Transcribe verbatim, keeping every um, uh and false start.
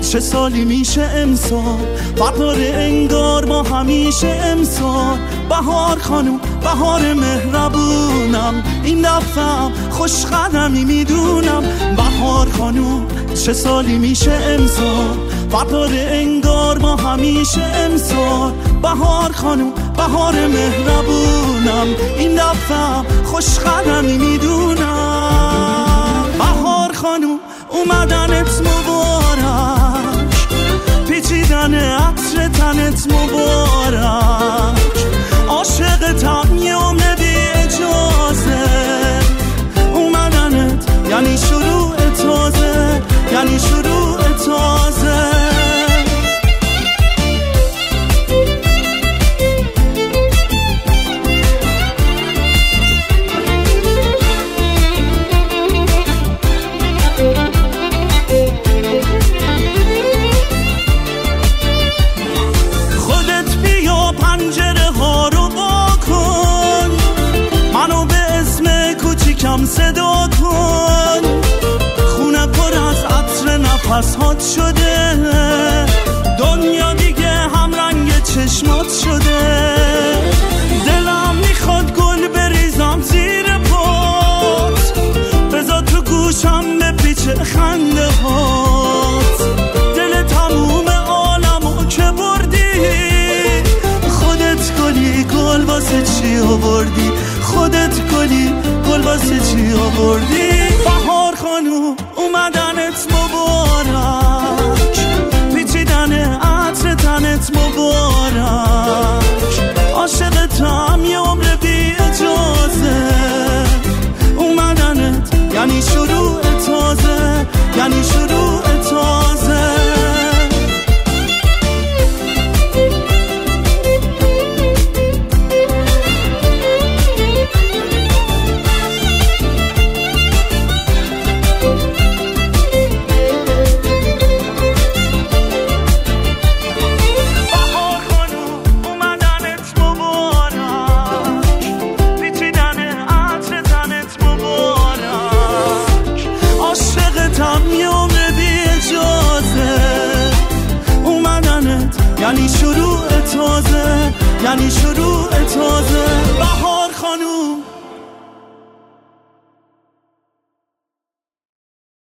چه سالی میشه امسال، برداره انگار ما همیشه امسال. بهار خانوم بهار مهربونم، این دفعه خوش قدمی میدونم. بهار خانوم چه سالی میشه امسال، برداره انگار ما همیشه امسال. بهار خانوم بهار مهربونم، این دفعه خوش قدمی میدونم. بهار خانوم اومدنت مبارک، پیچیدن عطر تنت مبارک. عاشقتم یه عمر بی اجازه، اومدنت یعنی شروع تازه، یعنی شروع تازه. صدا کن، خونه پر از عطر نفس هات شده، دنیا دیگه هم رنگ چشمات شده. دلم میخواد گل بریزم زیر پات، بذار تو گوشم بپیچه خنده هات. دل تموم عالمو که بردی، خودت گلی گل واسه چی آوردی، خودت گلی گل واسه چی آوردی. بهار خانوم اومدنت مبارک، پیچیدن عطر تنت مبارک. عاشقتم یه عمر بی اجازه، اومدنت یعنی شروع تازه، یعنی شروع تازه. یعنی شروع تازه، یعنی شروع تازه.